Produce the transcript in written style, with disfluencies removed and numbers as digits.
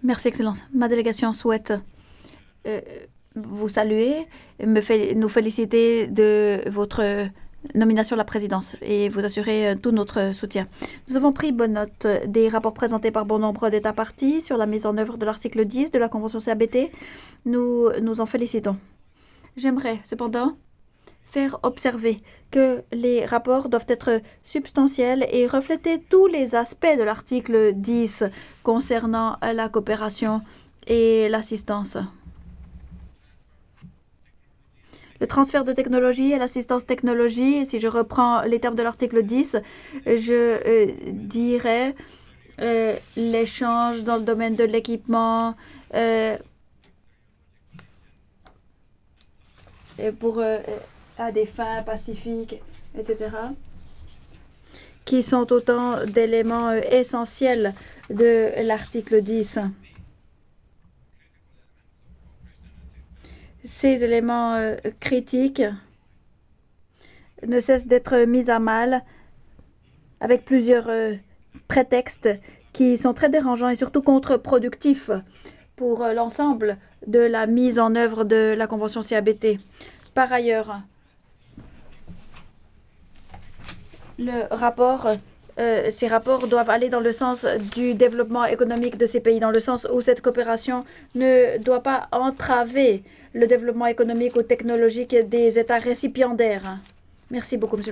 Merci, Excellence. Ma délégation souhaite euh, vous saluer, nous féliciter de votre nomination à la présidence et vous assurer tout notre soutien. Nous avons pris bonne note des rapports présentés par bon nombre d'États parties sur la mise en œuvre de l'article 10 de la Convention CABT. Nous nous en félicitons. J'aimerais cependant faire observer que les rapports doivent être substantiels et refléter tous les aspects de l'article 10 concernant la coopération et l'assistance. Le transfert de technologie et l'assistance technologie, si je reprends les termes de l'article 10, je dirais l'échange dans le domaine de l'équipement pour à des fins pacifiques, etc., qui sont autant d'éléments essentiels de l'article 10. Ces éléments critiques ne cessent d'être mis à mal avec plusieurs prétextes qui sont très dérangeants et surtout contre-productifs pour l'ensemble de la mise en œuvre de la Convention CABT. Par ailleurs, ces rapports doivent aller dans le sens du développement économique de ces pays, dans le sens où cette coopération ne doit pas entraver le développement économique ou technologique des États récipiendaires. Merci beaucoup, M.